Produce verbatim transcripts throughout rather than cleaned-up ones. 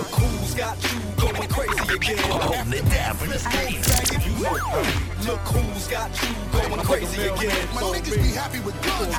Look who's got you going crazy again. Holding it down for the stage. Look who's got you going crazy again. My niggas be happy with guns.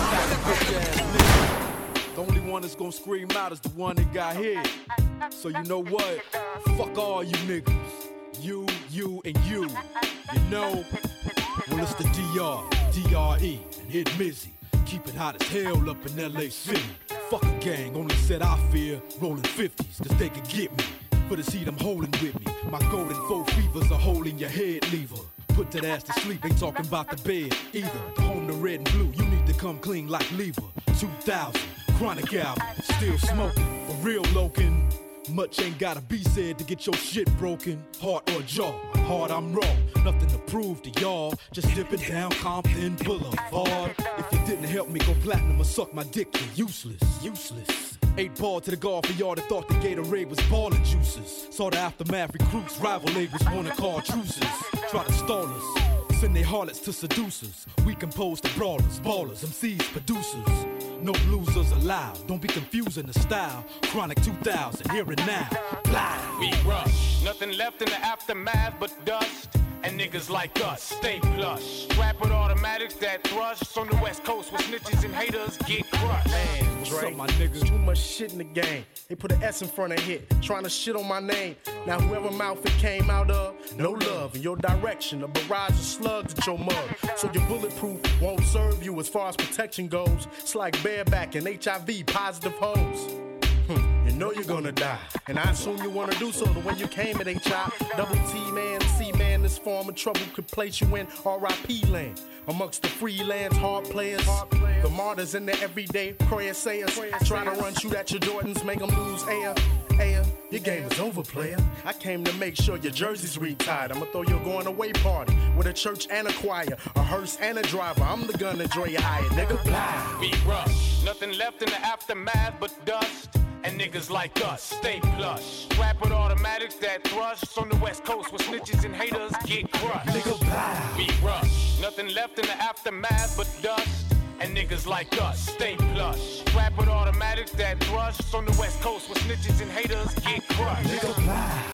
The only one that's gonna scream out is the one that got hit. So you know what? Fuck all you niggas. You, you, and you. You know? Well, it's the D R, D R E, and Hit Mizzy. Keep it hot as hell up in L A City. Fuck a gang, only said I fear rolling fifties, cause they could get me. For the seat I'm holding with me. My golden four fevers are holding your head lever. Put that ass to sleep, ain't talking about the bed either. The home to red and blue, you need to come clean like lever. two thousand, chronic album, still smoking. For real, Loken. Much ain't gotta be said to get your shit broken. Heart or jaw, I'm hard, I'm raw. Nothing to prove to y'all. Just dipping down Compton Boulevard. If you didn't help me go platinum or suck my dick, you're useless. Useless. Eight ball to the guard for y'all that thought the Gatorade was ballin' juices. Saw the aftermath recruits, rival labels wanna call truces. Try to stall us, send they harlots to seducers. We compose the brawlers, ballers, M Cs, producers. No losers allowed, don't be confusing the style. Chronic two thousand, here and now. Blah. We rush, nothing left in the aftermath but dust. And niggas like us, stay plush. Strap with automatics that thrust. On the west coast where snitches and haters get crushed. Man, What's Dre, up, my nigga? too much shit in the game. They put an S in front of hit, trying to shit on my name. Now whoever mouth it came out of, no love in your direction. A barrage of slugs at your mug. So your bulletproof won't serve you as far as protection goes. It's like bareback and H I V positive hoes. Hmm, you know you're gonna die, and I assume you wanna do so the way you came at H I. Double T man, C man, this form of trouble could place you in R I P land. Amongst the freelance hard players, the martyrs in the everyday prayer sayers. Try to run shoot at your Jordans, make them lose air. Air, your game is over, player. I came to make sure your jersey's retired. I'ma throw your going away party with a church and a choir, a hearse and a driver. I'm the gun that Dre hired, nigga. Blah. We rush, nothing left in the aftermath but dust. And niggas like us, stay plush. Strap with automatics that thrust. On the west coast where snitches and haters get crushed. Nigga, blah. We rush, nothing left in the aftermath but dust. And niggas like us, stay plush. Strap with automatics that thrust. On the west coast where snitches and haters get crushed. Nigga, blah.